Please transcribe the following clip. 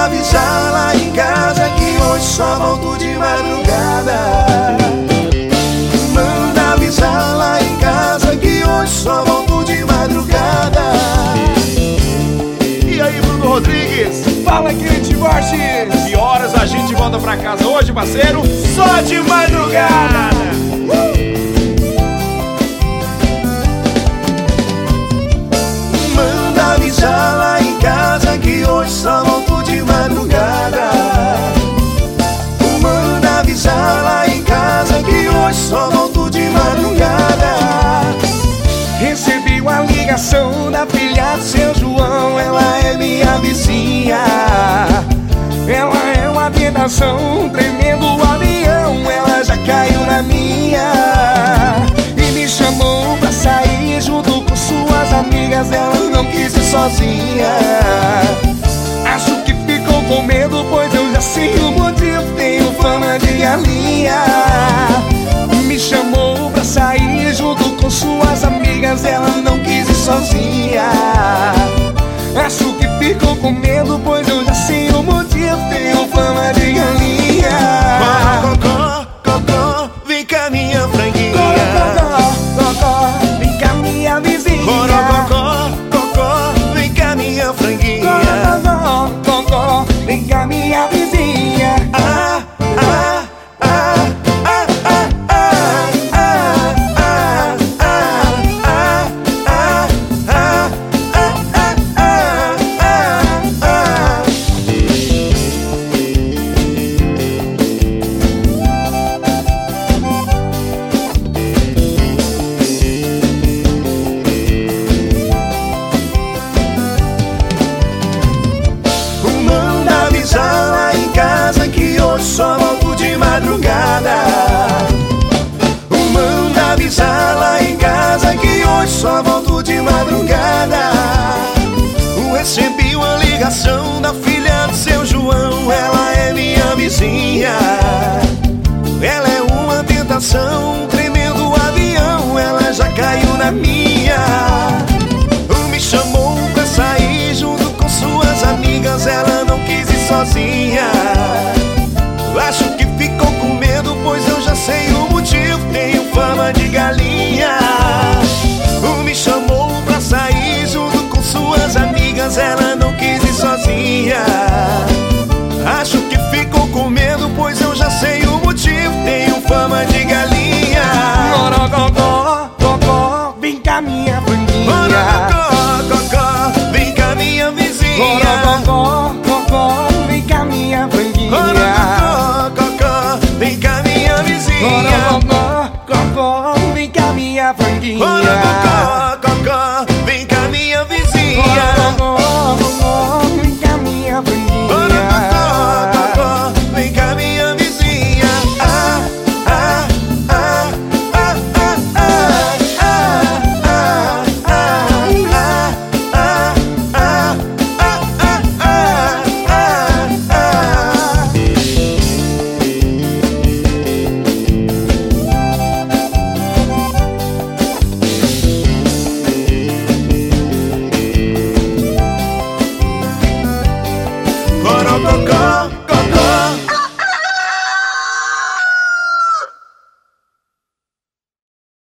avisar lá em casa que hoje só volto de madrugada. Manda avisar lá em casa que hoje só volto de madrugada. E aí, Bruno Rodrigues? Fala, Kate Borges! Que horas a gente volta pra casa hoje, parceiro? Só de madrugada! Manda avisar lá em casa que hoje só volto de madrugada. Manda avisar lá em casa que hoje só volto de madrugada. Recebi uma ligação da filha do seu João. Ela é minha vizinha. Ela é uma tentação, um tremendo avião. Ela já caiu na minha e me chamou pra sair junto com suas amigas. Ela não quis ir sozinha. Acho que ficou com medo, pois eu já sei o motivo. Tenho fama de galinha. Me chamou pra sair junto com suas amigas. Ela não quis ir sozinha. Acho que ficou com medo, pois eu já sei o motivo. Tenho fama de galinha. Cocó, cocó, vem cá minha franguinha. Cocó, vem cá minha vizinha. Cocó, cocó, vem cá minha franguinha. Cocó, vem cá minha vizinha. Ah, ah, ah, ah, ah, ah, ah, ah, ah, ah, ah, manda avisar lá em casa que hoje só volto de madrugada. Manda avisar lá em casa que hoje só volto de madrugada. Recebi uma ligação da filha do seu João. Ela é minha vizinha. Ela é uma tentação, um tremendo avião. Ela já caiu na minha. Me chamou pra sair junto com suas amigas. Ela não quis ir sozinha. Acho que ficou com medo, pois eu já sei o motivo. Tenho fama de galinha. Me chamou pra sair junto com suas amigas. Ela não quis ir sozinha. Acho que ficou com medo, pois eu já sei o motivo. Tenho fama de galinha.